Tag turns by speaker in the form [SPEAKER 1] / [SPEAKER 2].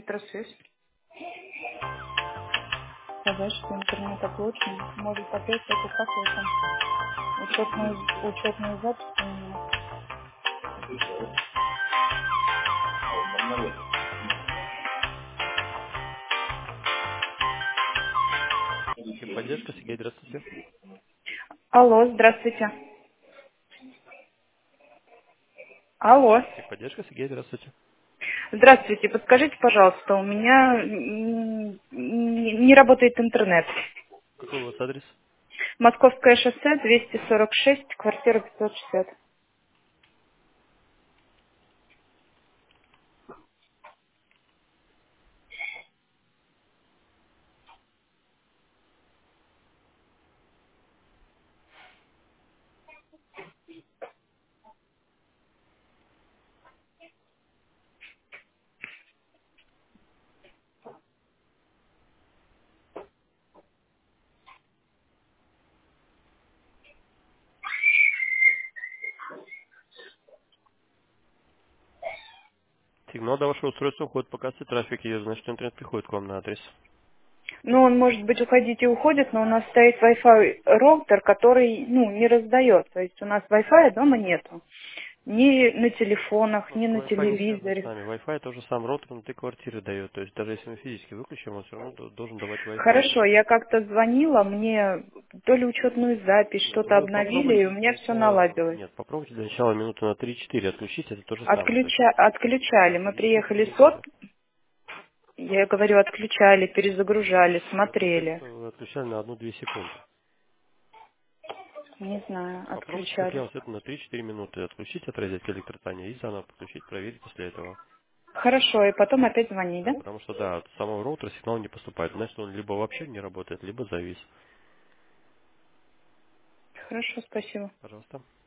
[SPEAKER 1] Электросвязь. Сказать, что интернет оплачен, может опять это как это, учетную запись поменять.
[SPEAKER 2] Техподдержка, Сергей, здравствуйте.
[SPEAKER 1] Алло, здравствуйте. Алло.
[SPEAKER 2] Техподдержка, Сергей, здравствуйте.
[SPEAKER 1] Здравствуйте, подскажите, пожалуйста, у меня не работает интернет.
[SPEAKER 2] Какой у вас адрес?
[SPEAKER 1] Московское шоссе, 246, квартира 560.
[SPEAKER 2] Сигнал до вашего устройства уходит, пока трафик идет, значит интернет приходит к вам на адрес.
[SPEAKER 1] Ну, он, может быть, уходить и уходит, но у нас стоит Wi-Fi роутер, который, не раздает. То есть у нас Wi-Fi дома нету. Ни на телефонах,
[SPEAKER 2] Ну,
[SPEAKER 1] ни
[SPEAKER 2] так
[SPEAKER 1] на
[SPEAKER 2] Wi-Fi не связан с
[SPEAKER 1] телевизоре.
[SPEAKER 2] нами. Wi-Fi тоже сам роутер внутри квартиры дает. То есть даже если мы физически выключим, он все равно должен давать Wi-Fi.
[SPEAKER 1] Хорошо, я как-то звонила, мне то ли учетную запись,
[SPEAKER 2] Нет,
[SPEAKER 1] что-то
[SPEAKER 2] вы
[SPEAKER 1] обновили, и у
[SPEAKER 2] попробуйте
[SPEAKER 1] меня
[SPEAKER 2] для
[SPEAKER 1] все
[SPEAKER 2] начала,
[SPEAKER 1] наладилось.
[SPEAKER 2] нет, попробуйте для начала минуты на 3-4 отключить, это то же самое. То есть
[SPEAKER 1] Отключали, мы
[SPEAKER 2] физически
[SPEAKER 1] приехали
[SPEAKER 2] отключить
[SPEAKER 1] сот,
[SPEAKER 2] нельзя.
[SPEAKER 1] я говорю, отключали, перезагружали,
[SPEAKER 2] Но мне кажется,
[SPEAKER 1] смотрели.
[SPEAKER 2] вы отключали на 1-2 секунды.
[SPEAKER 1] Не знаю,
[SPEAKER 2] Попробуйте, как я
[SPEAKER 1] отключали.
[SPEAKER 2] вас это на 3-4 минуты отключить от розетки электротания и заново подключить, проверить после этого.
[SPEAKER 1] Хорошо, и потом опять звонить,
[SPEAKER 2] Да,
[SPEAKER 1] да?
[SPEAKER 2] потому что, да, от самого роутера сигнал не поступает. Значит, он либо вообще не работает, либо завис.
[SPEAKER 1] Хорошо, спасибо.
[SPEAKER 2] Пожалуйста.